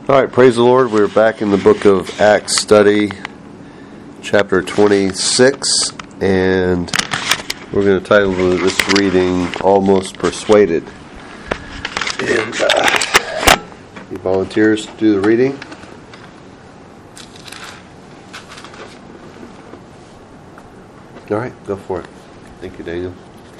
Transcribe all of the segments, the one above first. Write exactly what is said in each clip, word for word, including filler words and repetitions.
All right, praise the Lord. We're back in the book of Acts study, chapter twenty-six, and we're going to title this reading, Almost Persuaded. And uh, any volunteers to do the reading? All right, go for it. Thank you, Daniel.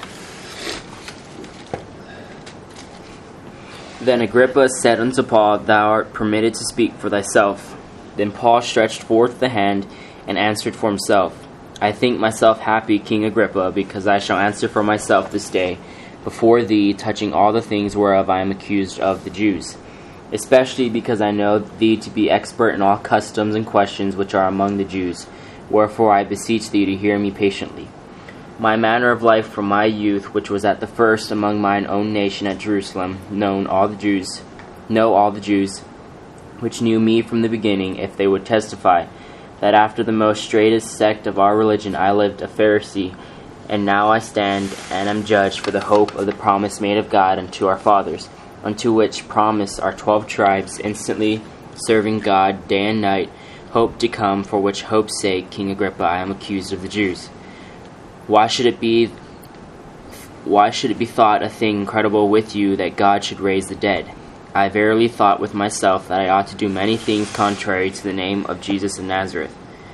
Then Agrippa said unto Paul, Thou art permitted to speak for thyself. Then Paul stretched forth the hand and answered for himself. I think myself happy, King Agrippa, because I shall answer for myself this day before thee, touching all the things whereof I am accused of the Jews, especially because I know thee to be expert in all customs and questions which are among the Jews. Wherefore I beseech thee to hear me patiently. My manner of life from my youth, which was at the first among mine own nation at Jerusalem, known all the Jews, know all the Jews, which knew me from the beginning, if they would testify, that after the most straitest sect of our religion I lived a Pharisee, and now I stand and am judged for the hope of the promise made of God unto our fathers, unto which promise our twelve tribes, instantly serving God day and night, hope to come, for which hope's sake, King Agrippa, I am accused of the Jews. Why should it be why should it be thought a thing incredible with you that God should raise the dead? I verily thought with myself that I ought to do many things contrary to the name of Jesus of Nazareth,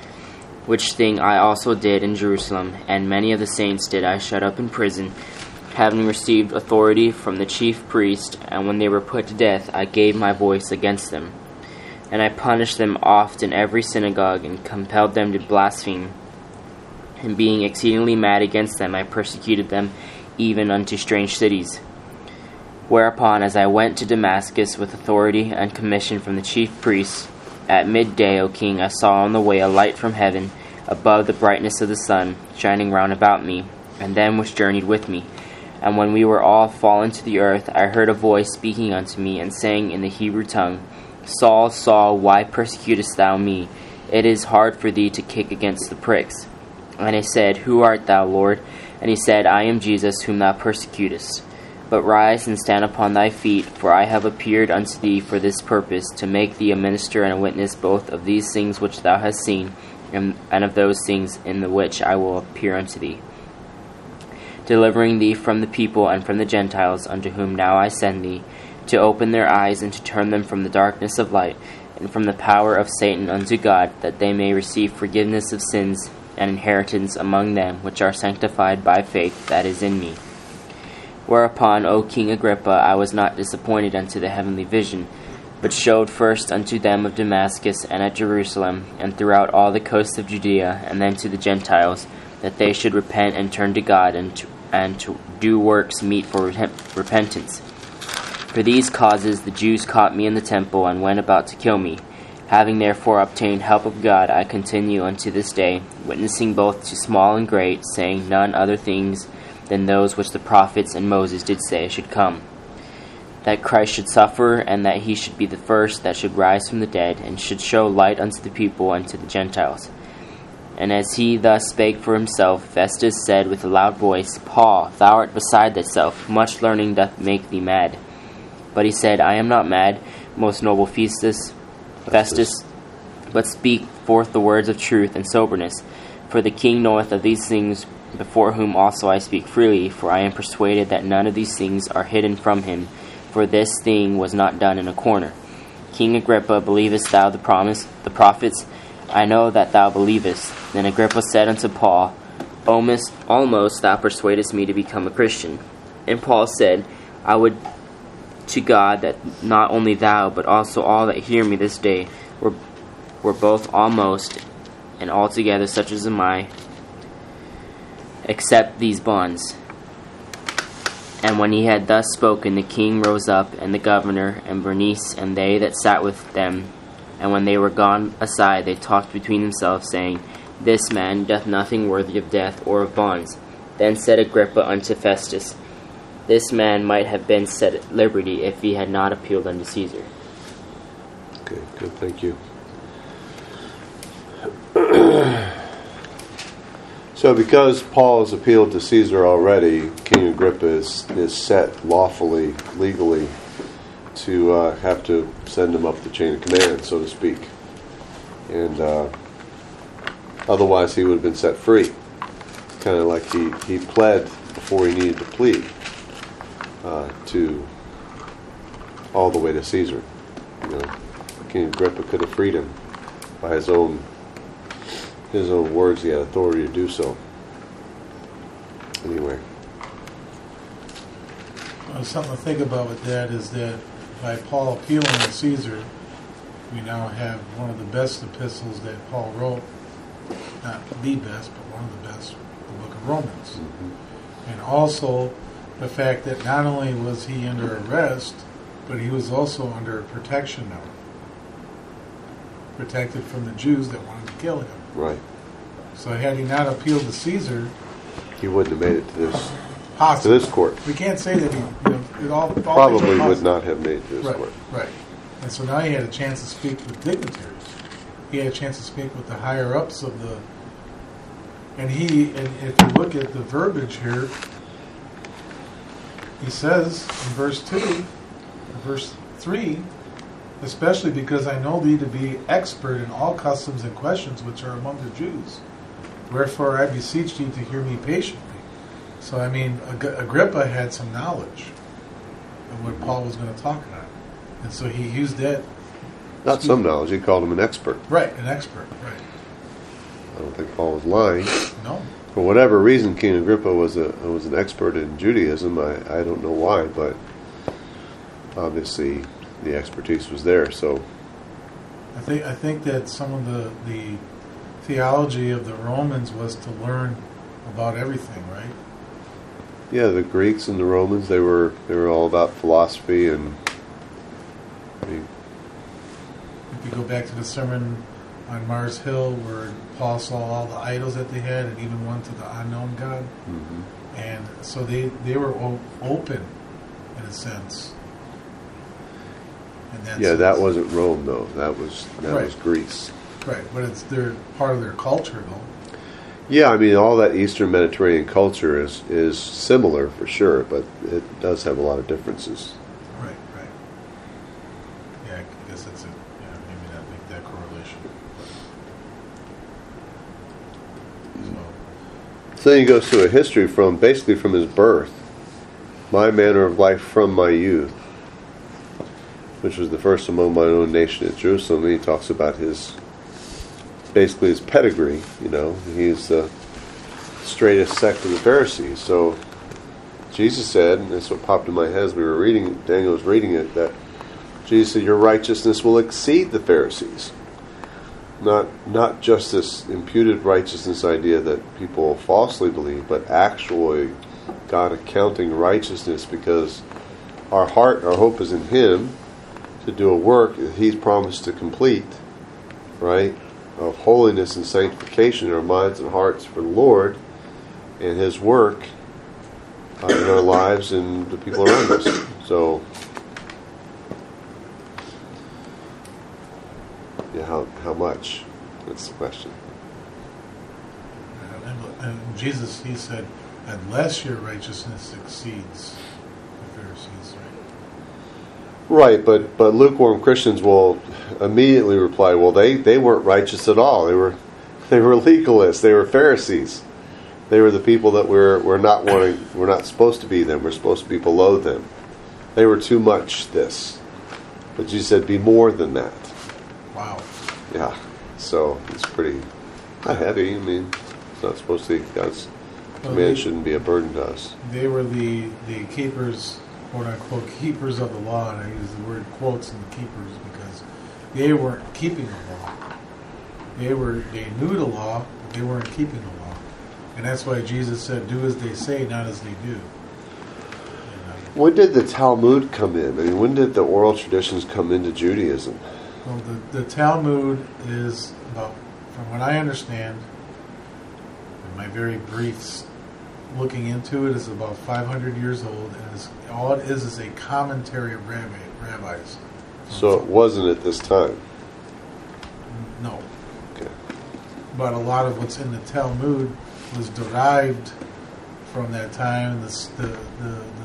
which thing I also did in Jerusalem, and many of the saints did I shut up in prison, having received authority from the chief priest, and when they were put to death I gave my voice against them. And I punished them oft in every synagogue, and compelled them to blaspheme. And being exceedingly mad against them, I persecuted them even unto strange cities. Whereupon, as I went to Damascus with authority and commission from the chief priests, at midday, O king, I saw on the way a light from heaven, above the brightness of the sun, shining round about me, and them which journeyed with me. And when we were all fallen to the earth, I heard a voice speaking unto me, and saying in the Hebrew tongue, Saul, Saul, why persecutest thou me? It is hard for thee to kick against the pricks. And I said, Who art thou, Lord? And he said, I am Jesus, whom thou persecutest. But rise and stand upon thy feet, for I have appeared unto thee for this purpose, to make thee a minister and a witness both of these things which thou hast seen, and, and of those things in the which I will appear unto thee, delivering thee from the people and from the Gentiles, unto whom now I send thee, to open their eyes and to turn them from the darkness of light, and from the power of Satan unto God, that they may receive forgiveness of sins, and inheritance among them which are sanctified by faith that is in me. Whereupon, O King Agrippa, I was not disappointed unto the heavenly vision, but showed first unto them of Damascus and at Jerusalem, and throughout all the coasts of Judea, and then to the Gentiles, that they should repent and turn to God, and to, and to do works meet for repentance. For these causes the Jews caught me in the temple, and went about to kill me. Having therefore obtained help of God, I continue unto this day, witnessing both to small and great, saying none other things than those which the prophets and Moses did say should come, that Christ should suffer, and that he should be the first that should rise from the dead, and should show light unto the people and to the Gentiles. And as he thus spake for himself, Festus said with a loud voice, Paul, thou art beside thyself, much learning doth make thee mad. But he said, I am not mad, most noble Festus, Festus, but speak forth the words of truth and soberness. For the king knoweth of these things, before whom also I speak freely, for I am persuaded that none of these things are hidden from him, for this thing was not done in a corner. King Agrippa, believest thou the promise, the prophets? I know that thou believest. Then Agrippa said unto Paul, Almost, almost thou persuadest me to become a Christian. And Paul said, I would to God that not only thou, but also all that hear me this day, were, were both almost and altogether such as am I, except these bonds. And when he had thus spoken, the king rose up, and the governor, and Bernice, and they that sat with them. And when they were gone aside, they talked between themselves, saying, This man doth nothing worthy of death or of bonds. Then said Agrippa unto Festus, This man might have been set at liberty if he had not appealed unto Caesar. Okay, good, thank you. So because Paul has appealed to Caesar already, King Agrippa is, is set lawfully, legally, to uh, have to send him up the chain of command, so to speak. And uh, otherwise he would have been set free. Kind of like he, he pled before he needed to plead uh, to all the way to Caesar. You know, King Agrippa could have freed him by his own his own words. He had authority to do so. Anyway. Well, something to think about with that is that by Paul appealing to Caesar, we now have one of the best epistles that Paul wrote. Not the best, but one of the best, the book of Romans. Mm-hmm. And also the fact that not only was he under arrest, but he was also under protection now. Protected from the Jews that wanted to kill him. Right. So had he not appealed to Caesar, he wouldn't have made it to this possibly. to this court. We can't say that he, you know, it all, all probably would not have made it to this right, court. Right. And so now he had a chance to speak with dignitaries. He had a chance to speak with the higher ups of the. And he, and if you look at the verbiage here, he says in verse two, in verse three, especially because I know thee to be expert in all customs and questions which are among the Jews. Wherefore I beseech thee to hear me patiently. So, I mean, Ag- Agrippa had some knowledge of what Paul was going to talk about. And so he used that. Not speak. Some knowledge, he called him an expert. Right, an expert, right. I don't think Paul was lying. No. For whatever reason, King Agrippa was a was an expert in Judaism. I, I don't know why, but obviously the expertise was there. So I think I think that some of the, the theology of the Romans was to learn about everything, right? Yeah, the Greeks and the Romans, they were they were all about philosophy. And I mean, if you go back to the sermon on Mars Hill where Paul saw all the idols that they had and even one to the unknown God. Mm-hmm. And so they, they were o- open in a sense. In that yeah, sense. that wasn't Rome though. That was that right. was Greece. Right, but it's their part of their culture though. Yeah, I mean all that Eastern Mediterranean culture is, is similar for sure, but it does have a lot of differences. Right, right. Yeah, I guess that's it. Yeah, maybe not make that correlation. So then he goes through a history from basically from his birth, my manner of life from my youth, which was the first among my own nation at Jerusalem. And he talks about his, basically his pedigree. You know, he's the straightest sect of the Pharisees. So Jesus said, and that's what popped in my head as we were reading it, Daniel was reading it, that Jesus said, your righteousness will exceed the Pharisees. Not not just this imputed righteousness idea that people falsely believe, but actually God accounting righteousness because our heart, our hope is in Him to do a work that He's promised to complete, right, of holiness and sanctification in our minds and hearts for the Lord and His work uh, in our lives and the people around us. So, yeah, how how much? That's the question. And, and Jesus, He said, unless your righteousness exceeds the Pharisees, right? Right, but, but lukewarm Christians will immediately reply, well, they, they weren't righteous at all. They were they were legalists. They were Pharisees. They were the people that we're we're not wanting. We're not supposed to be them. We're supposed to be below them. They were too much this. But Jesus said, be more than that. Wow. Yeah. So it's pretty not heavy. I mean, it's not supposed to be. God's well, command they, shouldn't be a burden to us. They were the, the keepers, quote unquote, keepers of the law, and I use the word quotes in the keepers because they weren't keeping the law. They were they knew the law, but they weren't keeping the law. And that's why Jesus said, do as they say, not as they do. When did the Talmud come in? I mean, when did the oral traditions come into Judaism? Well, the, the Talmud is about, from what I understand, in my very brief looking into it, is about five hundred years old, and is, all it is is a commentary of rabbi, rabbis. So it wasn't at this time? No. Okay. But a lot of what's in the Talmud was derived from that time. The, the, the, the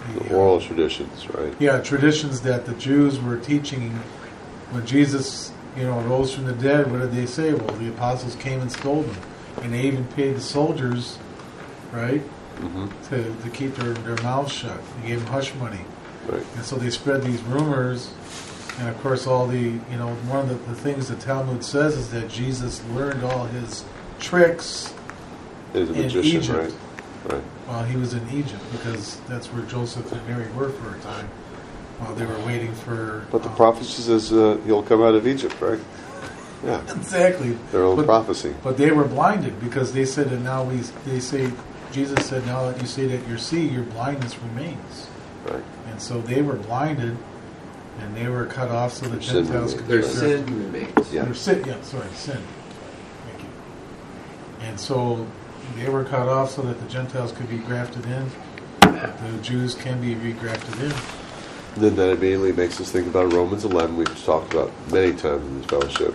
the, The oral traditions, right? yeah, traditions that the Jews were teaching when Jesus, you know, rose from the dead. What did they say? Well, the apostles came and stole them, and they even paid the soldiers, right, Mm-hmm. to, to keep their, their mouths shut. They gave them hush money, Right. and so they spread these rumors. And of course, all the, you know, one of the, the things the Talmud says is that Jesus learned all his tricks He's a in magician, Egypt. right? Right. While he was in Egypt, because that's where Joseph and Mary were for a time, while they were waiting for. But the um, prophecy says uh, he'll come out of Egypt, right? Yeah. exactly Their own but, prophecy. But they were blinded because they said that now we. They say Jesus said now that you say that you see, your blindness remains, Right. and so they were blinded, and they were cut off so the Their sin Gentiles could remains. be Their grafted- sin remains. Yeah. Their sin, yeah, sorry, sin. Thank you. And so they were cut off so that the Gentiles could be grafted in. The Jews can be regrafted in. Then that immediately makes us think about Romans eleven, we've talked about many times in this fellowship.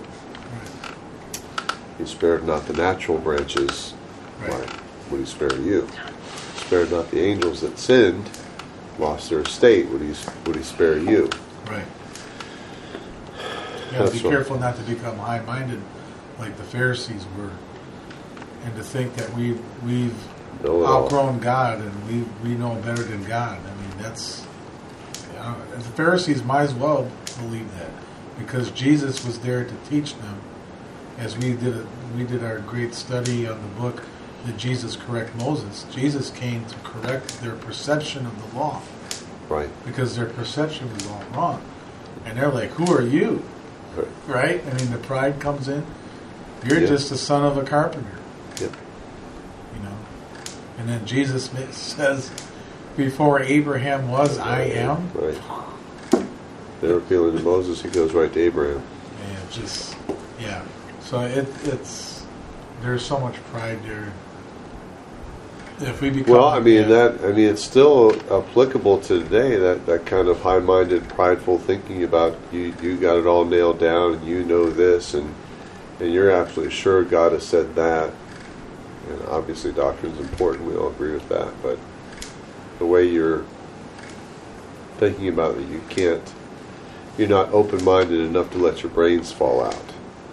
He spared not the natural branches. Right. Why would he spare you? Spared not the angels that sinned, lost their estate. Would he, would he spare you? Right. You got to That's be what- careful not to become high-minded like the Pharisees were, and to think that we we've Know it all. outgrown God and we we know better than God. I mean, that's you know, the Pharisees might as well believe that, because Jesus was there to teach them. As we did it, we did our great study on the book, Did Jesus Correct Moses? Jesus came to correct their perception of the law, Right. because their perception was all wrong. And they're like, who are you? Right. Right? I mean, the pride comes in. You're Yeah. just the son of a carpenter, Yep. you know. And then Jesus ma- says, before Abraham was, I am. Right. They're appealing to Moses. He goes right to Abraham. And just, yeah. So it, it's, there's so much pride there. If we become, Well, I mean yeah, that. I mean, it's still applicable to today. That, that kind of high-minded, prideful thinking about you. You got it all nailed down, and you know this, and and you're absolutely sure God has said that. And obviously, doctrine is important. We all agree with that. But the way you're thinking about it, you can't. You're not open-minded enough to let your brains fall out.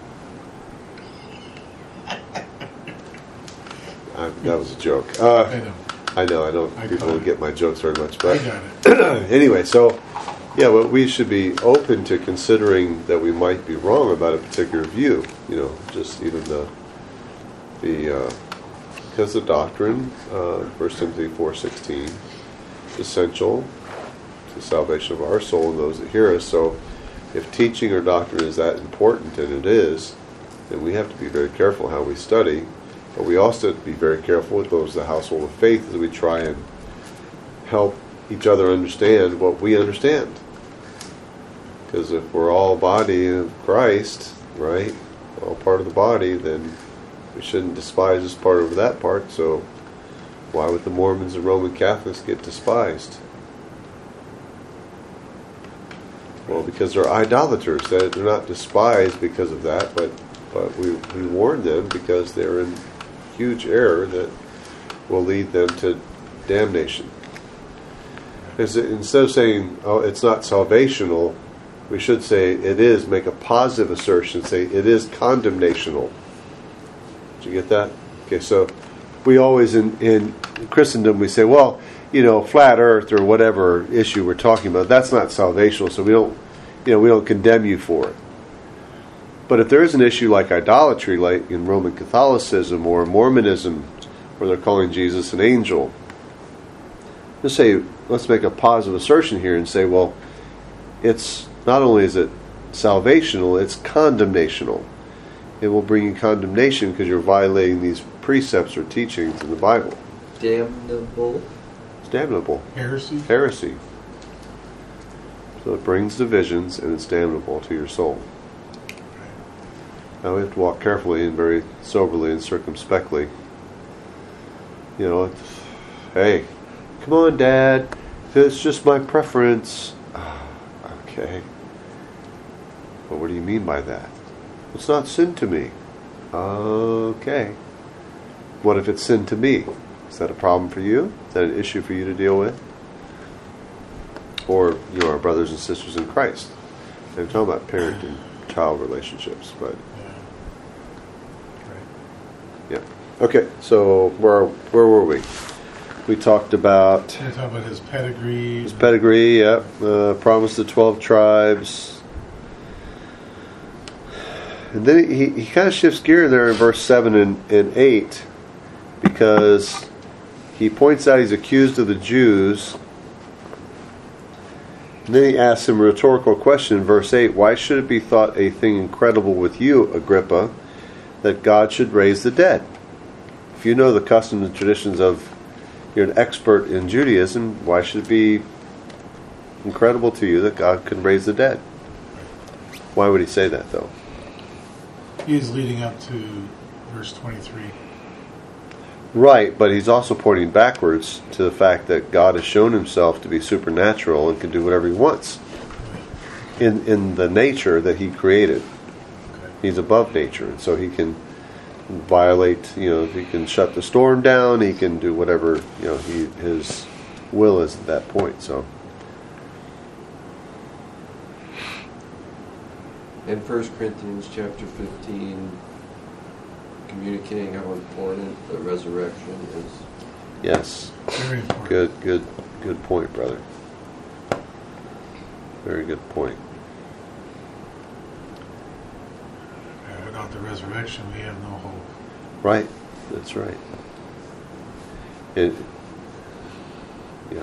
I, that was a joke. Uh, I know. I know, I don't, I people got don't it. get my jokes very much, I but got it. anyway, so, yeah, well, we should be open to considering that we might be wrong about a particular view, you know, just even the, the, uh, because the doctrine, uh, First Timothy four sixteen, is essential to the salvation of our soul and those that hear us, so if teaching or doctrine is that important, and it is, then we have to be very careful how we study. But we also have to be very careful with those of the household of faith as we try and help each other understand what we understand. Because if we're all body of Christ, right, all part of the body, then we shouldn't despise this part over that part. So why would the Mormons and Roman Catholics get despised? Well, because they're idolaters. They're not despised because of that, but, but we, we warn them because they're in huge error that will lead them to damnation. Instead of saying, oh, it's not salvational, we should say it is, make a positive assertion, say it is condemnational. Did you get that? Okay, so we always, in, in Christendom, we say, well, you know, flat earth or whatever issue we're talking about, that's not salvational, so we don't, you know, we don't condemn you for it. But if there is an issue like idolatry, like in Roman Catholicism or Mormonism, where they're calling Jesus an angel, let's say, let's make a positive assertion here and say, well, it's not only is it salvational, it's condemnational. It will bring you condemnation because you're violating these precepts or teachings in the Bible. Damnable. It's damnable. Heresy? Heresy. So it brings divisions and it's damnable to your soul. Now we have to walk carefully and very soberly and circumspectly. You know, it's, hey, come on, Dad. It's just my preference. Okay. Well, what do you mean by that? It's not sin to me. Okay. What if it's sin to me? Is that a problem for you? Is that an issue for you to deal with? or you know, our brothers and sisters in Christ. I'm talking about parent and child relationships, but Yeah. Right. yeah. Okay, so where where were we? We talked about We're talking about his pedigree. his pedigree. Yep, uh, promised the twelve tribes, and then he he kind of shifts gear there in verse seven and, and eight, because he points out he's accused of the Jews. And then he asks him a rhetorical question in verse eight. Why should it be thought a thing incredible with you, Agrippa, that God should raise the dead? If you know the customs and traditions of, you're an expert in Judaism, why should it be incredible to you that God can raise the dead? Why would he say that, though? He's leading up to verse twenty-three. Right, but he's also pointing backwards to the fact that God has shown himself to be supernatural and can do whatever he wants in in the nature that he created. Okay. He's above nature, and so he can violate, you know, he can shut the storm down, he can do whatever, you know, he his will is at that point. So In First Corinthians chapter fifteen, communicating how important the resurrection is. yes, Very important. good, good, good point, brother. Very good point. Uh, without the resurrection, we have no hope. Right, that's right. It, yeah.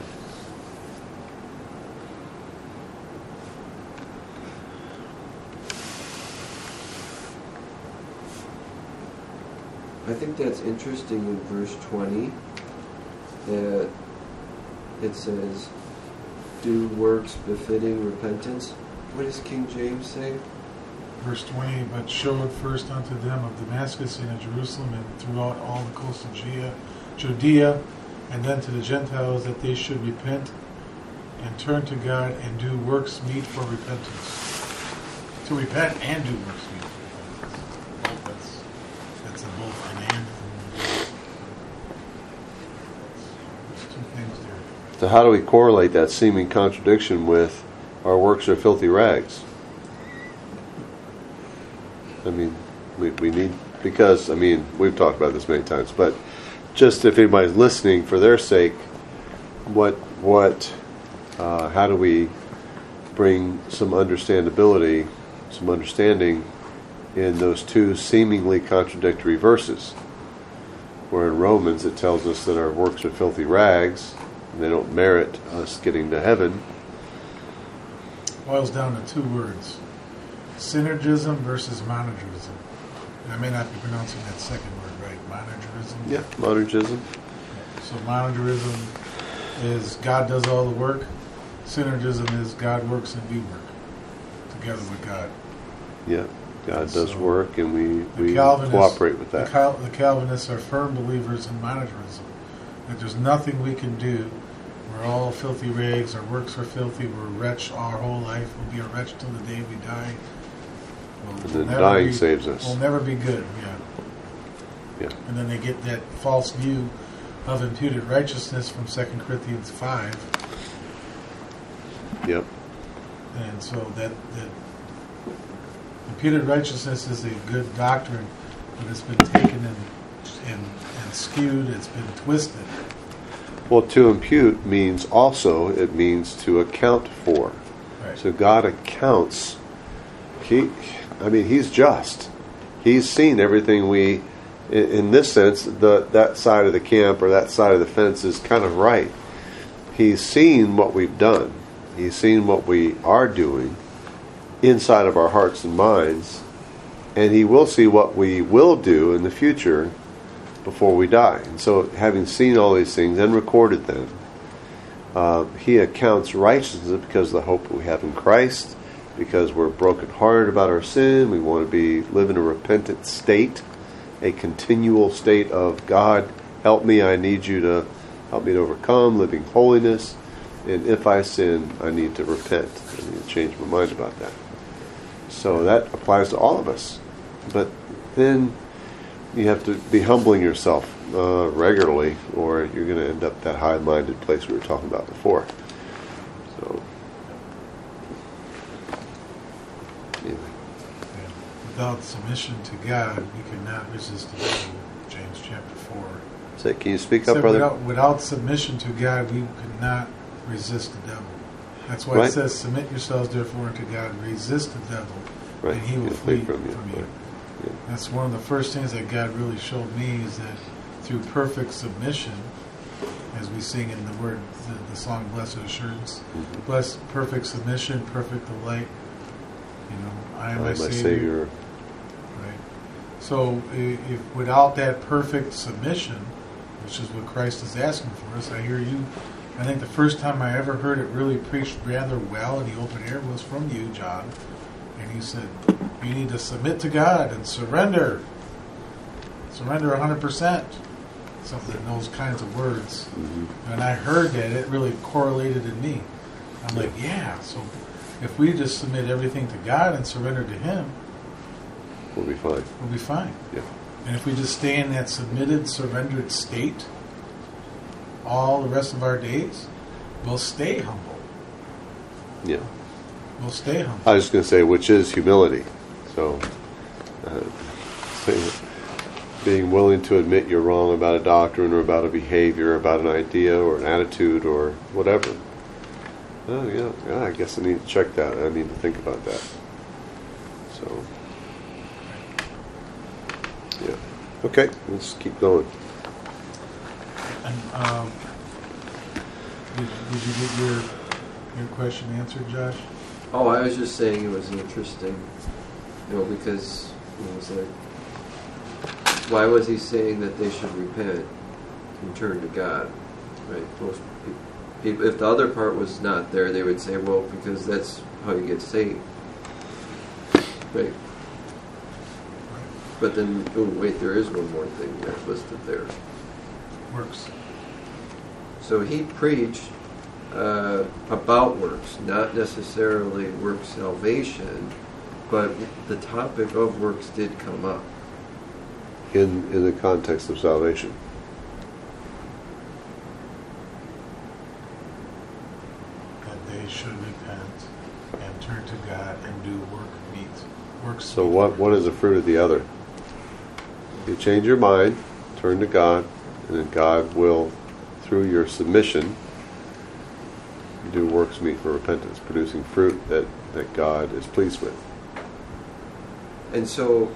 I think that's interesting in verse twenty, that it says, do works befitting repentance. What does King James say? Verse twenty, but showed first unto them of Damascus and in Jerusalem and throughout all the coast of Judea, Judea, and then to the Gentiles that they should repent and turn to God and do works meet for repentance. To repent and do works meet for repentance. That's, that's a both an and. There's two things there. So how do we correlate that seeming contradiction with our works are filthy rags? I mean, we, we need, because, I mean, we've talked about this many times, but just if anybody's listening, for their sake, what, what, uh, how do we bring some understandability, some understanding in those two seemingly contradictory verses? Where in Romans it tells us that our works are filthy rags, and they don't merit us getting to heaven. Boils down to two words: synergism versus monergism. And I may not be pronouncing that second word right. Monergism. Yeah, monergism. So monergism is God does all the work. Synergism is God works and we work together with God. Yeah, God does So, work, and we, The we Calvinists, cooperate with The, that. Cal- the Calvinists are firm believers in monergism. That there's nothing we can do. We're all filthy rags. Our works are filthy. We're a wretch our whole life. We'll be a wretch till the day we die. We'll, And we'll then never dying be- saves us. We'll never be good. Yeah. Yeah. And then they get that false view of imputed righteousness from Second Corinthians five. Yep. And so that, that imputed righteousness is a good doctrine, but it's been taken and, and, and skewed, it's been twisted. Well, to impute means also, it means to account for. Right. So God accounts. He, I mean, He's just. He's seen everything we, in, in this sense, the that side of the camp or that side of the fence is kind of right. He's seen what we've done. He's seen what we are doing inside of our hearts and minds, and He will see what we will do in the future before we die. And so, having seen all these things and recorded them, uh, He accounts righteousness because of the hope that we have in Christ, because we're brokenhearted about our sin. We want to be live in a repentant state, a continual state of God, help me, I need you to help me to overcome, living holiness. And if I sin, I need to repent. I need to change my mind about that. So that applies to all of us. But then you have to be humbling yourself uh, regularly, or you're going to end up that high-minded place we were talking about before. So without submission to God, we cannot resist the devil. James chapter four. Say, can you speak Said up, brother? Without, without submission to God, we could not resist the devil. That's why Right. it says, "Submit yourselves therefore unto God, resist the devil, Right. and he will He'll flee flee from from you." you. Right. Yeah. That's one of the first things that God really showed me, is that through perfect submission, as we sing in the word, the, the song "Blessed Assurance," Mhm. bless perfect submission, perfect delight. You know, I am I my, am my Savior. Savior. Right. So, i- if without that perfect submission, which is what Christ is asking for us, I hear you. I think the first time I ever heard it really preached rather well in the open air was from you, John. And he said, you need to submit to God and surrender. Surrender one hundred percent. Something in those kinds of words. Mhm. And I heard that, it really correlated in me. I'm like, yeah, so if we just submit everything to God and surrender to Him, We'll be fine. we'll be fine. Yeah. And if we just stay in that submitted, surrendered state all the rest of our days, we'll stay humble. Yeah. We'll stay humble. I was going to say, which is humility. So, uh, saying- being willing to admit you're wrong about a doctrine or about a behavior, about an idea or an attitude or whatever. Oh, yeah, yeah, I guess I need to check that. I need to think about that. So, yeah. Okay, let's keep going. And um, did, did you get your your question answered, Josh? Oh, I was just saying it was interesting, you know, because it was like, why was he saying that they should repent and turn to God? Right? Most people, if the other part was not there, they would say, well, because that's how you get saved. Right? But then, oh wait, there is one more thing there listed there. Works. So he preached uh, about works, not necessarily work salvation, but the topic of works did come up. In, in the context of salvation. That they should repent and turn to God and do work meet. Works. So meet what work. one is the fruit of the other? You change your mind, turn to God, and then God will, through your submission, do works meet for repentance, producing fruit that, that God is pleased with. And so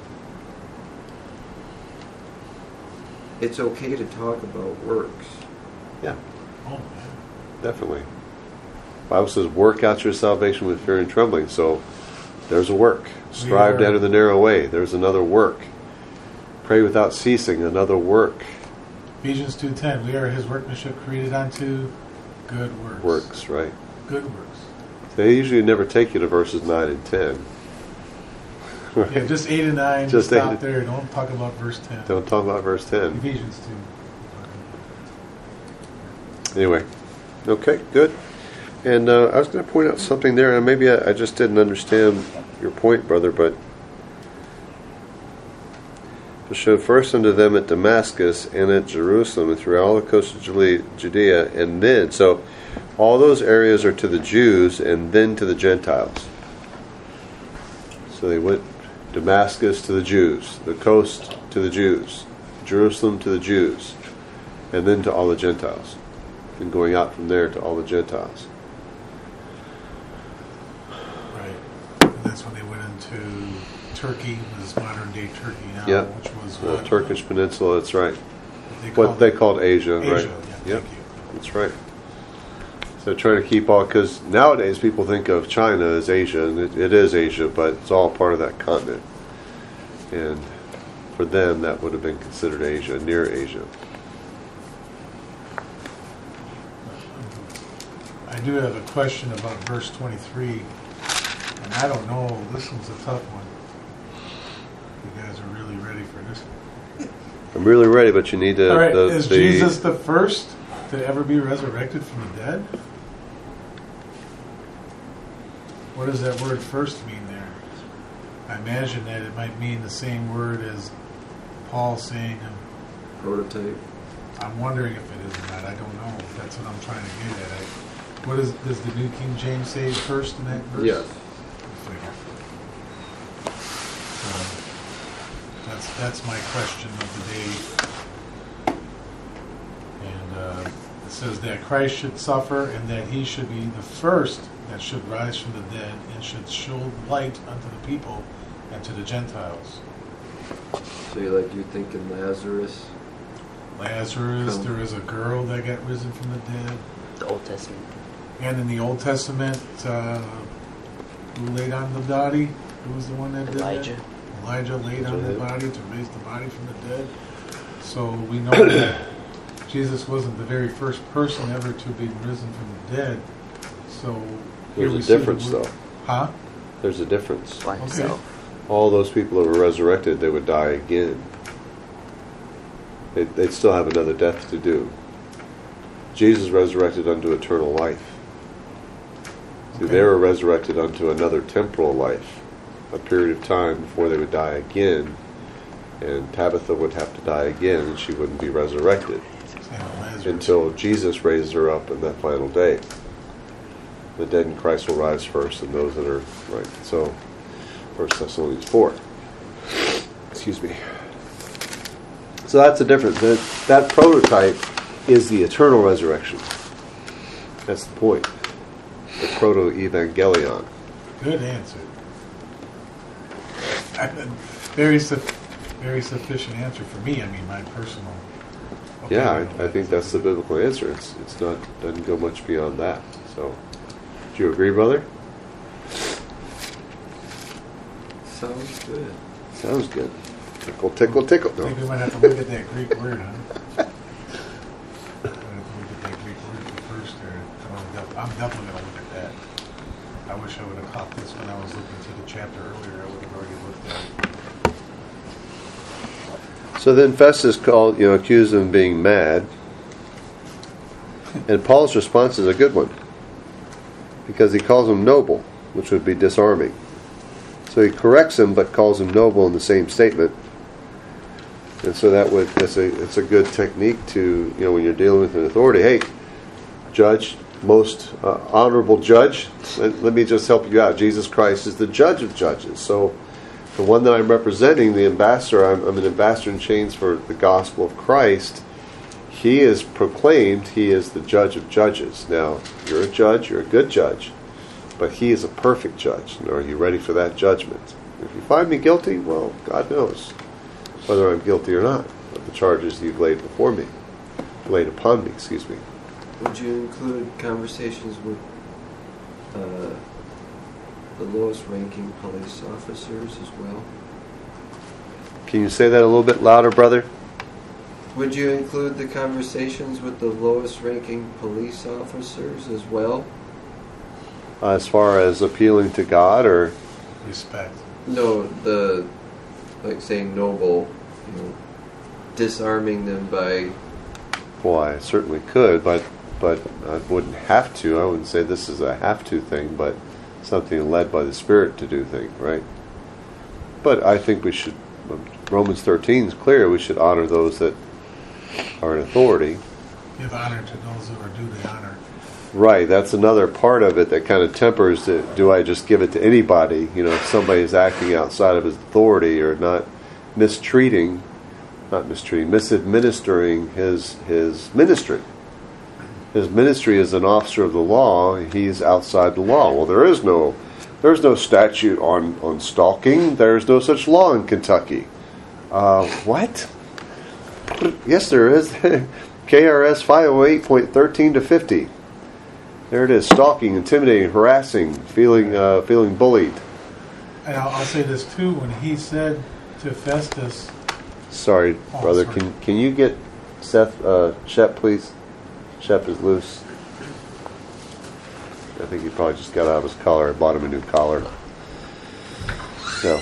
it's okay to talk about works. Yeah, Oh, man. definitely. The Bible says, work out your salvation with fear and trembling. So there's a work. Strive are- to enter the narrow way. There's another work. Pray without ceasing. Another work. Ephesians two ten. We are His workmanship, created unto good works. Works, right? Good works. They usually never take you to verses nine and ten. Yeah, just eight and nine. Just Just eight stop and- there. Don't talk about verse ten. Don't talk about verse ten. Ephesians two. Anyway, okay, good. And uh, I was going to point out something there, and maybe I, I just didn't understand your point, brother, but to show first unto them at Damascus and at Jerusalem and through all the coast of Judea, Judea, and then, so all those areas are to the Jews and then to the Gentiles. So they went Damascus to the Jews, the coast to the Jews, Jerusalem to the Jews, and then to all the Gentiles. And going out from there to all the Gentiles. Right. And that's when they went into Turkey, which is modern day Turkey now, Yeah. which was The what, Turkish Peninsula, that's right. they What called they it? called Asia, Asia. right? Yeah, Yep, thank you. that's right. So trying to keep all, because nowadays people think of China as Asia, and it, it is Asia, but it's all part of that continent. And for them, that would have been considered Asia, near Asia. I do have a question about verse twenty-three, and I don't know, this one's a tough one. You guys are really ready for this one. I'm really ready, but you need to. All right, the, is the, Jesus the first to ever be resurrected from the dead? What does that word first mean there? I imagine that it might mean the same word as Paul saying, Prototype. I'm wondering if it is or not. I don't know. That's what I'm trying to get at. I, what is, does the New King James say first in that verse? Yes. I figure. That's that's my question of the day. And uh, it says that Christ should suffer and that he should be the first that should rise from the dead and should show light unto the people and to the Gentiles. So you like you're thinking Lazarus? Lazarus, Come. there is a girl that got risen from the dead. The Old Testament. And in the Old Testament, uh, who laid on the body? Who was the one that did Elijah. that? Elijah laid on the Elijah. body to raise the body from the dead. So we know that Jesus wasn't the very first person ever to be risen from the dead. So here There's we a see the difference, word- though. Huh? There's a difference. By himself. All those people that were resurrected, they would die again. They'd, they'd still have another death to do. Jesus resurrected unto eternal life. See, Okay. they were resurrected unto another temporal life, a period of time before they would die again, and Tabitha would have to die again, and she wouldn't be resurrected And Lazarus. until Jesus raises her up in that final day. The dead in Christ will rise first, and those that are right. So, First Thessalonians four. Excuse me. So that's the difference. That, that prototype is the eternal resurrection. That's the point. The proto-evangelion. Good answer. Very, su- very sufficient answer for me. I mean, my personal. Yeah, opinion. I, I think that's the biblical answer. It's it's not doesn't go much beyond that. So, do you agree, brother? Sounds good. Sounds good. Tickle, tickle, tickle. I think we No. might have to look at that Greek word, huh? Might have to look at that Greek word first there. I'm def- I'm definitely going to look at that. I wish I would have caught this when I was looking through the chapter earlier. I would have already looked at it. So then Festus called, you know, accused him of being mad. And Paul's response is a good one. Because he calls him noble, which would be disarming. So he corrects him but calls him noble in the same statement. And so that would that's a it's a good technique to, you know, when you're dealing with an authority, hey, judge, most uh, honorable judge, let, let me just help you out. Jesus Christ is the judge of judges. So the one that I'm representing, the ambassador, I'm, I'm an ambassador in chains for the gospel of Christ. He is proclaimed, he is the judge of judges. Now, you're a judge, you're a good judge, but he is a perfect judge. And are you ready for that judgment? If you find me guilty, well, God knows whether I'm guilty or not of the charges you've laid before me, laid upon me, excuse me. Would you include conversations with uh, the lowest ranking police officers as well? Can you say that a little bit louder, brother? Would you include the conversations with the lowest ranking police officers as well? Uh, as far as appealing to God, or Respect. No, the, like saying noble, you know, disarming them by, well, I certainly could, but but I wouldn't have to. I wouldn't say this is a have to thing, but something led by the Spirit to do thing, right? But I think we should. Romans thirteen is clear. We should honor those that are in authority. Give honor to those who are due the honor. Right, that's another part of it that kind of tempers it. Do I just give it to anybody? You know, if somebody is acting outside of his authority or not mistreating, not mistreating, misadministering his his ministry. His ministry as an officer of the law, he's outside the law. Well, there is no, there's no statute on, on stalking. There's no such law in Kentucky. Uh, what? Yes, there is. K R S five oh eight point thirteen to fifty. There it is: stalking, intimidating, harassing, feeling uh, feeling bullied. And I'll, I'll say this too. When he said to Festus, Sorry, Oh, brother. sorry. Can can you get Seth uh, Shep, please? Shep is loose. I think he probably just got out of his collar. I bought him a new collar. So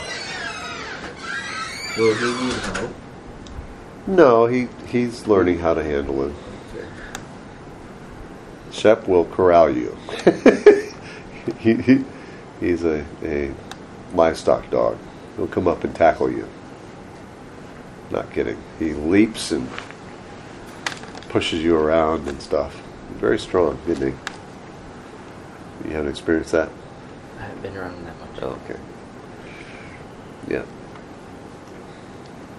will he need help? no, he he's learning how to handle it. Okay. Shep will corral you. he, he he's a, a livestock dog. He'll come up and tackle you. Not kidding. He leaps and pushes you around and stuff. He's very strong, isn't he? You haven't experienced that? I haven't been around him that much. Oh, okay. Yeah.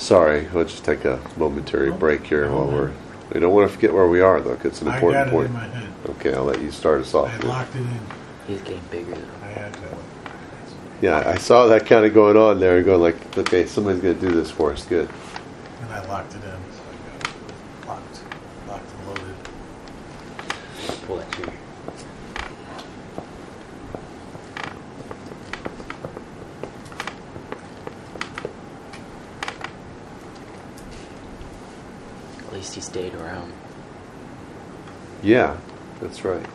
Sorry, we'll just take a momentary break here while we're. We don't want to forget where we are, though, 'cause it's an I important got it point. in my head. Okay, I'll let you start us I off. had then. locked it in. He's getting bigger. I had to. Yeah, I saw that kind of going on there, going like, okay, somebody's going to do this for us. Good. And I locked it in. So I got it locked. Locked and loaded. Pull that trigger. At least he stayed around. Yeah, that's right.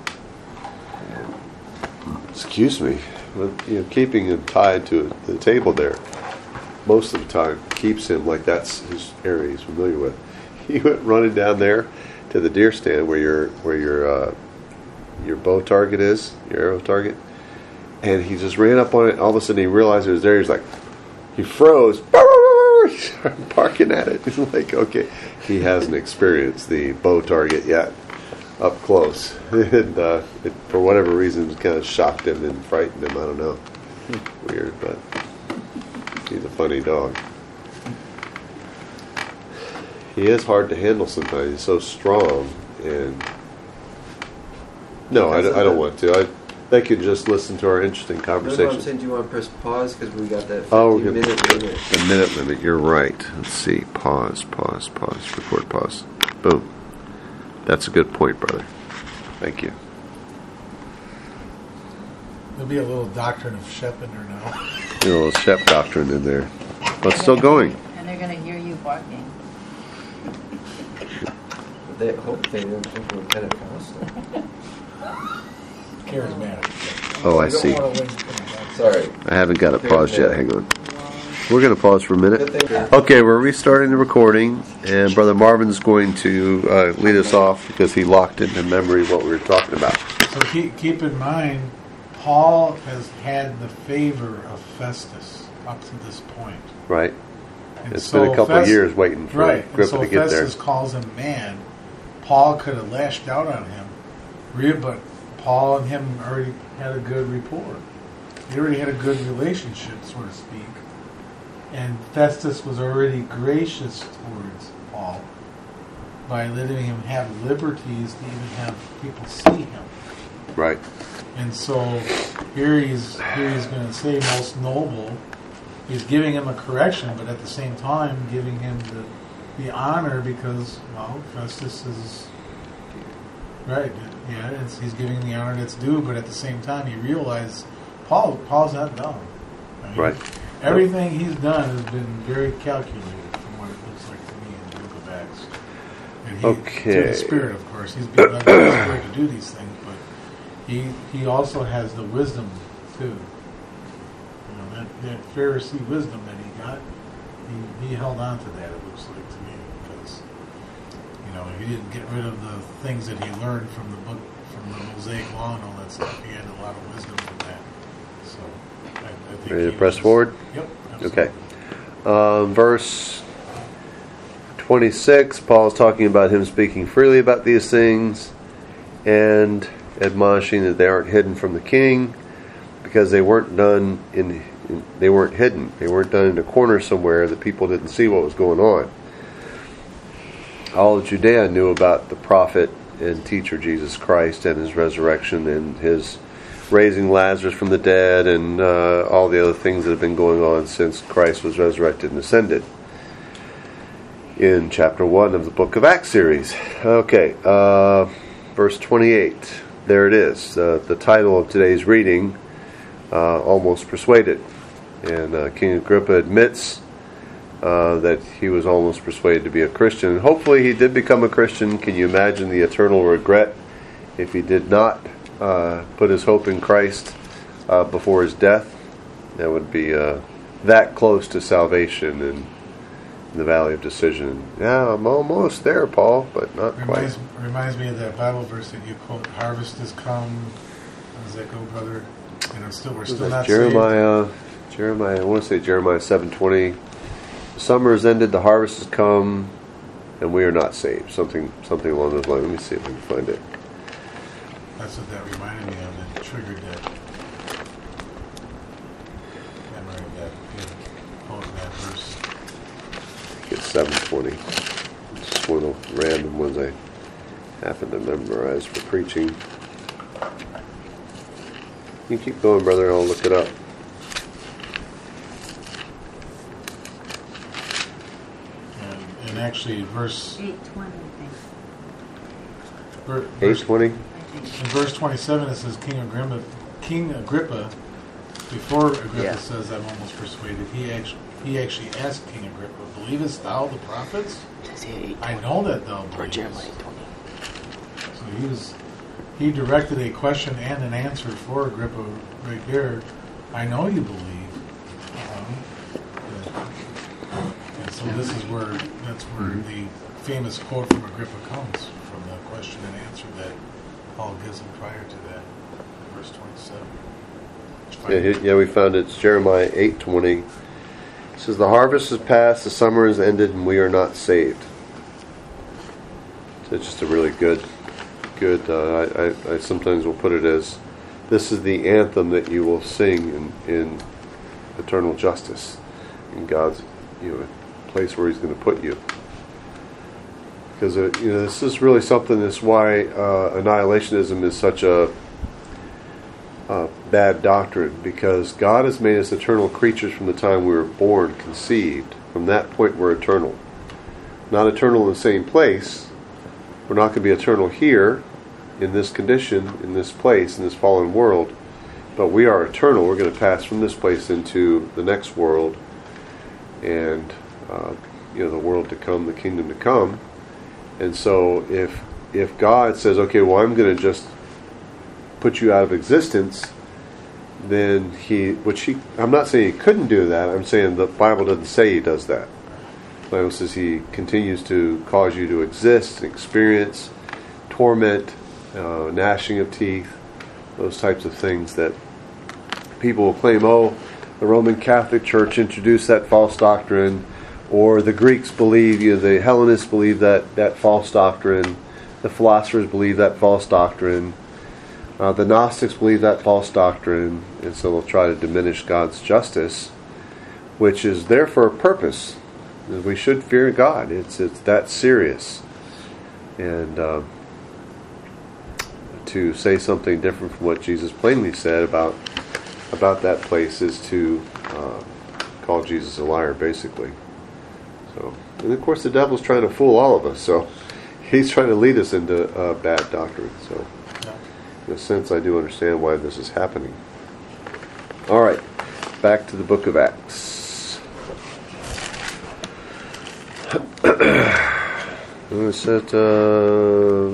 Excuse me. But, you know, keeping him tied to the table there most of the time keeps him like that's his area he's familiar with. He went running down there to the deer stand where your where your uh, your bow target is, your arrow target, and he just ran up on it. All of a sudden, he realized it was there. He's like, he froze. He started barking at it. He's like, okay, he hasn't experienced the bow target yet up close, and uh, it, for whatever reason, it kind of shocked him and frightened him. I don't know. Weird, but he's a funny dog. He is hard to handle sometimes. He's so strong, and no, I, don't- I don't want to. I they could just listen to our interesting That's what I'm conversation. saying. Do you want to press pause because we got that Oh, we're fifteen good. minute limit? The minute limit. You're right. Let's see. Pause. Pause. Pause. Record. Pause. Boom. That's a good point, brother. Thank you. There'll be a little doctrine of Scheppener now. A little Shep doctrine in there, but still going. And they're going to hear you barking. They hope they don't think we're Pentecostal. Charismatic. Oh, I You don't see. wanna wait for the- Sorry. I haven't got it paused yet. Hang on. We're going to pause for a minute. Good thing. Okay, we're restarting the recording, and Brother Marvin's going to uh, lead us off because he locked into memory what we were talking about. So keep, keep in mind, Paul has had the favor of Festus up to this point. Right? And It's so been a couple of Fest- years waiting for right. And Agrippa so to get there. Festus calls him man. Paul could have lashed out on him, re- but Paul and him already had a good rapport. They already had a good relationship, so to speak. And Festus was already gracious towards Paul by letting him have liberties to even have people see him. Right. And so here he's here he's going to say most noble. He's giving him a correction, but at the same time giving him the the honor because well Festus is right. Yeah, it's, he's giving the honor that's due, but at the same time he realized Paul Paul's not dumb. I mean, Right. Everything he's done has been very calculated from what it looks like to me in the Book of Acts. And he, Okay. Through the Spirit, of course, he's been led by the Spirit to do these things, but he he also has the wisdom too. You know that, that Pharisee wisdom that he got, he, he held on to that. It looks like to me because you know he didn't get rid of the things that he learned from the book, from the Mosaic Law and all that stuff. He had a lot of wisdom from that. So I, I think Ready to he press was- forward? Yep. Absolutely. Okay. Um, verse twenty-six, Paul's talking about him speaking freely about these things and admonishing that they aren't hidden from the king because they weren't done in, in they weren't hidden. They weren't done in a corner somewhere that people didn't see what was going on. All of Judea knew about the prophet and teacher Jesus Christ and his resurrection and his raising Lazarus from the dead and uh, all the other things that have been going on since Christ was resurrected and ascended in chapter one of the book of Acts series. Okay, uh, verse twenty-eight. There it is. Uh, the title of today's reading, uh, Almost Persuaded. And uh, King Agrippa admits uh, that he was almost persuaded to be a Christian. And hopefully he did become a Christian. Can you imagine the eternal regret if he did not uh, put his hope in Christ uh, before his death? That would be uh, that close to salvation and in the valley of decision. Yeah, I'm almost there, Paul, but not quite. Reminds, reminds me of that Bible verse that you quote, harvest has come. How does that go, brother? And I'm still, we're Was still that not Jeremiah, Jeremiah, I want to say Jeremiah seven twenty. The summer has ended, the harvest has come, and we are not saved. Something something along those lines. Let me see if I can find it. saved. That's what that reminded me of. It triggered that memory of that. Yeah, quote that verse. think it's seven twenty. It's just one of the random ones I happen to memorize for preaching. You can keep going, brother. I'll look it up. And, and actually, verse Eight twenty, I think. ver, eight verse twenty? I think. in verse twenty-seven, it says King Agrippa. King Agrippa, before Agrippa Yeah. says, "I'm almost persuaded," he actually he actually asked King Agrippa, "Believest thou the prophets? I know that thou Or Jeremiah believest." eight twenty. So he was he directed a question and an answer for Agrippa right there. I know you believe. Um, and, and so this is where that's where the famous quote from Agrippa comes from, the question and answer that Paul gives him prior to that, verse twenty-seven. Yeah, he- yeah, we found it's Jeremiah eight twenty. It says, "The harvest is past, the summer is ended, and we are not saved." So it's just a really good, good. Uh, I, I, I sometimes will put it as, this is the anthem that you will sing in, in eternal justice, in God's, you know, place where He's going to put you. Because uh, you know, this is really something. That's why uh, annihilationism is such a Uh, bad doctrine, because God has made us eternal creatures from the time we were born, conceived. From that point, we're eternal. Not eternal in the same place. We're not going to be eternal here, in this condition, in this place, in this fallen world. But we are eternal. We're going to pass from this place into the next world, and uh, you know, the world to come, the kingdom to come. And so, if if God says, "Okay, well, I'm going to just put you out of existence," then he, which he, I'm not saying he couldn't do that. I'm saying the Bible doesn't say he does that. The Bible says he continues to cause you to exist, experience torment, uh, gnashing of teeth, those types of things that people will claim, oh, the Roman Catholic Church introduced that false doctrine, or the Greeks believe, you know, the Hellenists believe that, that false doctrine, the philosophers believe that false doctrine. Uh, the Gnostics believe that false doctrine, and so they'll try to diminish God's justice, which is there for a purpose. We should fear God. It's it's that serious. And uh, to say something different from what Jesus plainly said about about that place is to uh, call Jesus a liar, basically. So, and of course, the devil's trying to fool all of us. So he's trying to lead us into uh, bad doctrine. So. In a sense, I do understand why this is happening. All right, back to the book of Acts. Is it, uh,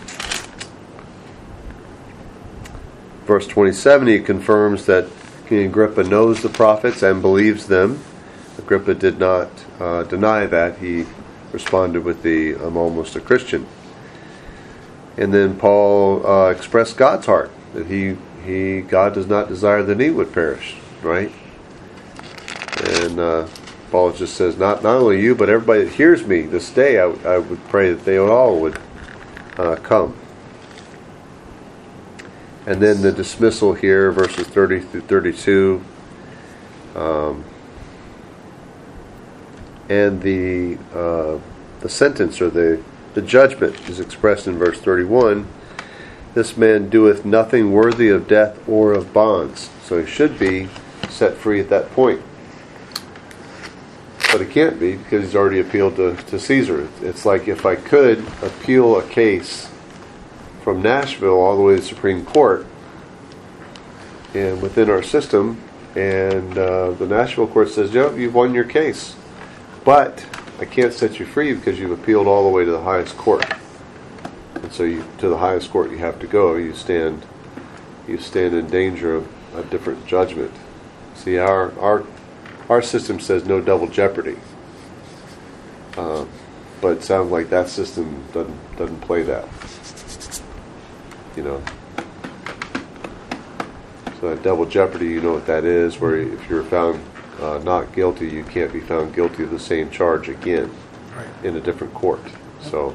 verse twenty-seven, he confirms that King Agrippa knows the prophets and believes them. Agrippa did not uh, deny that. He responded with the, "I'm almost a Christian." And then Paul uh, expressed God's heart, that he, he, God does not desire that any would perish, right? And uh, Paul just says, not not only you, but everybody that hears me this day, I, I would pray that they all would uh, come. And then the dismissal here, verses thirty through thirty-two, um, and the uh, the sentence or the The judgment is expressed in verse thirty-one. This man doeth nothing worthy of death or of bonds. So he should be set free at that point. But he can't be because he's already appealed to, to Caesar. It's like if I could appeal a case from Nashville all the way to the Supreme Court and within our system, and uh, the Nashville court says, "Yep, you've won your case. But I can't set you free because you've appealed all the way to the highest court." And so you, to the highest court you have to go. You stand you stand in danger of a different judgment. See, our our our system says no double jeopardy. Uh, but it sounds like that system doesn't doesn't play that. You know. So that double jeopardy, you know what that is, where if you're found Uh, not guilty, you can't be found guilty of the same charge again, Right. in a different court. So,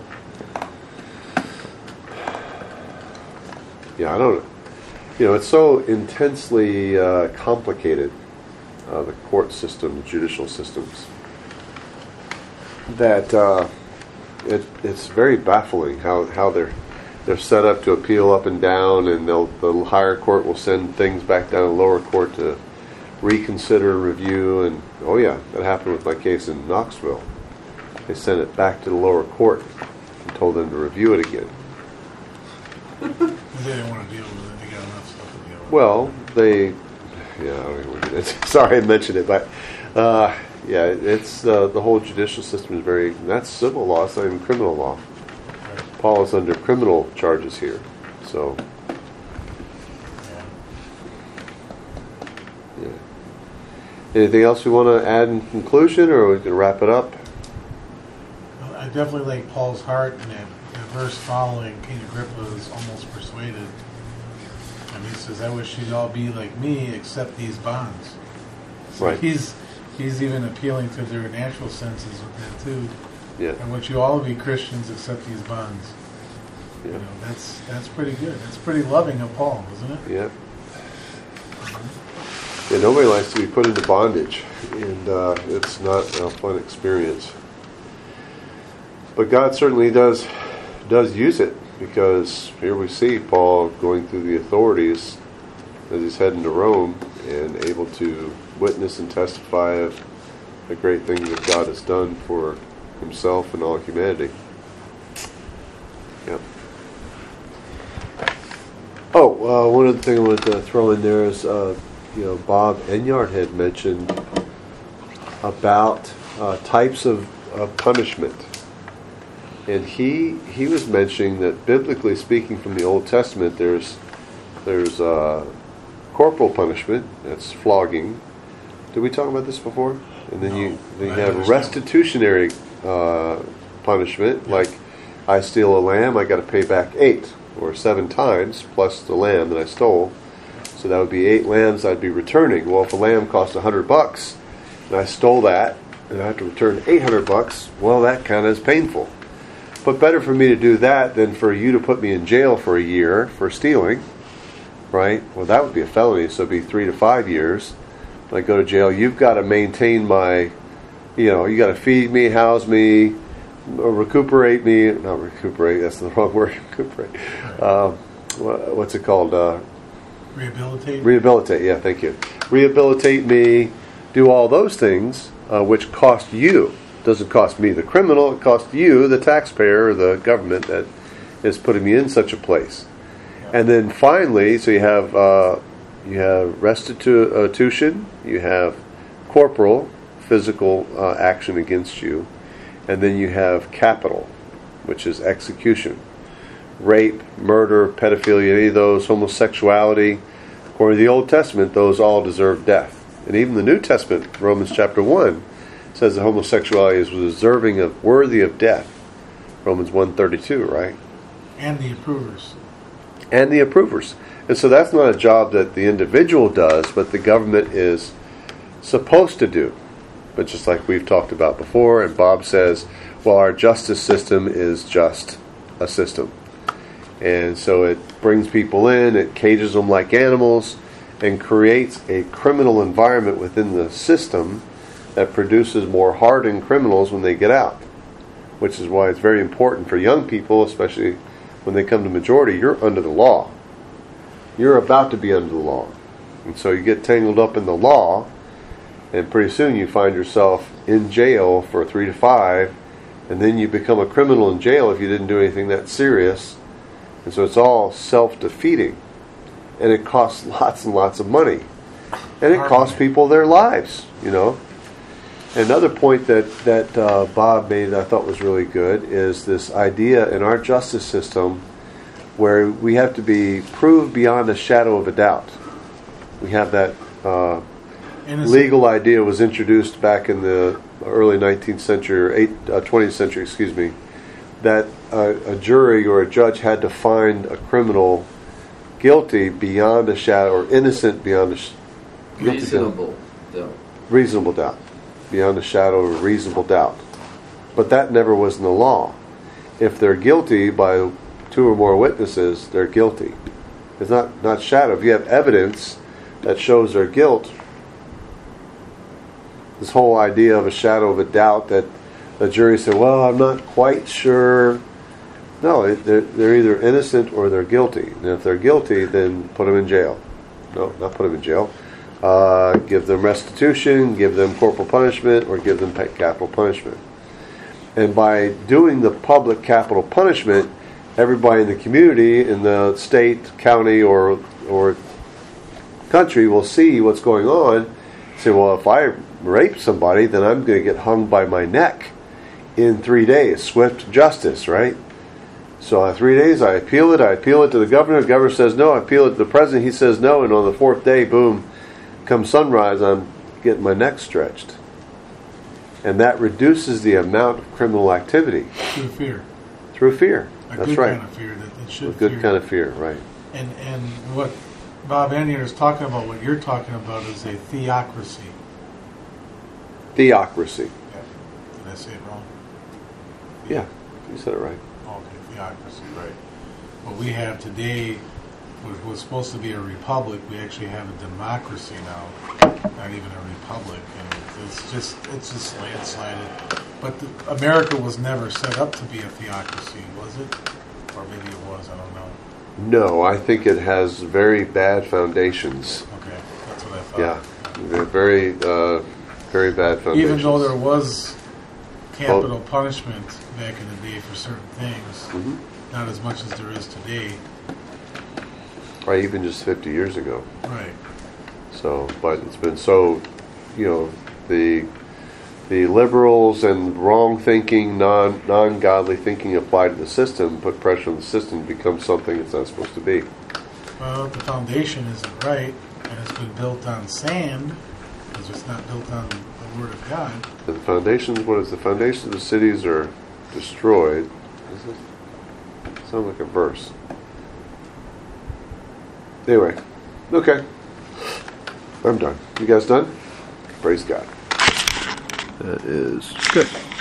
yeah, I don't, you know, it's so intensely uh, complicated, uh, the court system, the judicial systems. that uh, it, it's very baffling how, how they're they're set up to appeal up and down, and they'll, the higher court will send things back down to lower court to reconsider, review, and oh yeah, that happened with my case in Knoxville. They sent it back to the lower court and told them to review it again. They didn't want to deal with it. They got enough stuff to deal with. Well, they, yeah, I don't even, it's, sorry I mentioned it, but uh, yeah, it's uh, the whole judicial system is very, that's civil law, it's not even criminal law. Paul is under criminal charges here, so. Yeah. Yeah. Anything else we want to add in conclusion, or we can wrap it up? Well, I definitely like Paul's heart in that, that verse following. King Agrippa is almost persuaded. And he says, I wish you'd all be like me, except these bonds. So Right. he's he's even appealing to their natural senses with that too. Yeah. I want you all to be Christians except these bonds. Yeah. You know, that's that's pretty good. That's pretty loving of Paul, isn't it? Yeah. Yeah, nobody likes to be put into bondage, and uh, it's not a fun experience. But God certainly does does use it, because here we see Paul going through the authorities as he's heading to Rome and able to witness and testify of the great things that God has done for himself and all humanity. Yeah. Oh, uh, one other thing I wanted to throw in there is, uh, you know, Bob Enyart had mentioned about uh, types of, of punishment, and he he was mentioning that biblically speaking, from the Old Testament, there's there's uh, corporal punishment, that's flogging. Did we talk about this before? And then No, you then you I have understand. restitutionary uh, punishment, Yeah. like I steal a lamb, I got to pay back eight or seven times plus the lamb that I stole. So that would be eight lambs I'd be returning. Well, if a lamb cost a hundred bucks and I stole that and I have to return eight hundred bucks, well, that kind of is painful. But better for me to do that than for you to put me in jail for a year for stealing, right? Well, that would be a felony, so it'd be three to five years. When I go to jail, you've got to maintain my, you know, you got to feed me, house me, recuperate me. Not recuperate, that's the wrong word. Recuperate. Uh, what's it called? Uh, Rehabilitate. Rehabilitate, yeah, thank you. Rehabilitate me, do all those things, uh, which cost you. It doesn't cost me, the criminal, it costs you, the taxpayer, or the government that is putting me in such a place. And then finally, so you have uh, you have restitution, you have corporal, physical uh, action against you, and then you have capital, which is execution. Rape, murder, pedophilia, any of those, homosexuality. According to the Old Testament, those all deserve death. And even the New Testament, Romans chapter one, says that homosexuality is deserving of, worthy of death. Romans one thirty-two, right? And the approvers. And the approvers. And so that's not a job that the individual does, but the government is supposed to do. But just like we've talked about before, and Bob says, well, our justice system is just a system. And so it brings people in, it cages them like animals, and creates a criminal environment within the system that produces more hardened criminals when they get out. Which is why it's very important for young people, especially when they come to majority, you're under the law. You're about to be under the law. And so you get tangled up in the law, and pretty soon you find yourself in jail for three to five, and then you become a criminal in jail if you didn't do anything that serious. And so it's all self-defeating. And it costs lots and lots of money. And it costs people their lives, you know. Another point that, that uh, Bob made that I thought was really good is this idea in our justice system where we have to be proved beyond a shadow of a doubt. We have that uh, legal idea was introduced back in the early nineteenth century, or eight, uh, twentieth century, excuse me, that uh, a jury or a judge had to find a criminal guilty beyond a shadow, or innocent beyond a sh- Reasonable doubt. reasonable doubt. Beyond a shadow of a reasonable doubt. But that never was in the law. If they're guilty by two or more witnesses, they're guilty. It's not, not shadow. If you have evidence that shows their guilt, this whole idea of a shadow of a doubt that a jury said, well, I'm not quite sure. No, it- they're, they're either innocent or they're guilty. And if they're guilty, then put them in jail. No, not put them in jail. Uh, give them restitution, give them corporal punishment, or give them pa- capital punishment. And by doing the public capital punishment, everybody in the community, in the state, county, or or country will see what's going on. Say, well, if I rape somebody, then I'm going to get hung by my neck in three days. Swift justice, right? So in three days, I appeal it. I appeal it to the governor. The governor says no. I appeal it to the president. He says no. And on the fourth day, boom, come sunrise, I'm getting my neck stretched. And that reduces the amount of criminal activity. Through fear. Through fear. A That's good right. kind of fear that it should A good fear. kind of fear, right. And and what Bob Annier is talking about, what you're talking about, is a theocracy. Theocracy. Yeah. Did I say it wrong? Yeah, you said it right. Okay, theocracy, right. What we have today was, was supposed to be a republic. We actually have a democracy now, not even a republic. And it's just it's just landslided. But the, America was never set up to be a theocracy, was it? Or maybe it was, I don't know. No, I think it has very bad foundations. Okay, that's what I thought. Yeah, they're very, uh, very bad foundations. Even though there was capital punishment back in the day for certain things, Mhm. not as much as there is today. Or even just fifty years ago. Right. So, but it's been so, you know, the the liberals and wrong thinking, non non godly thinking applied to the system, put pressure on the system, becomes something it's not supposed to be. Well, the foundation isn't right, and it's been built on sand, because it's not built on the Word of God. The foundations, what is the foundations of the cities are destroyed? Is it? Sounds like a verse. Anyway, okay. I'm done. You guys done? Praise God. That is good.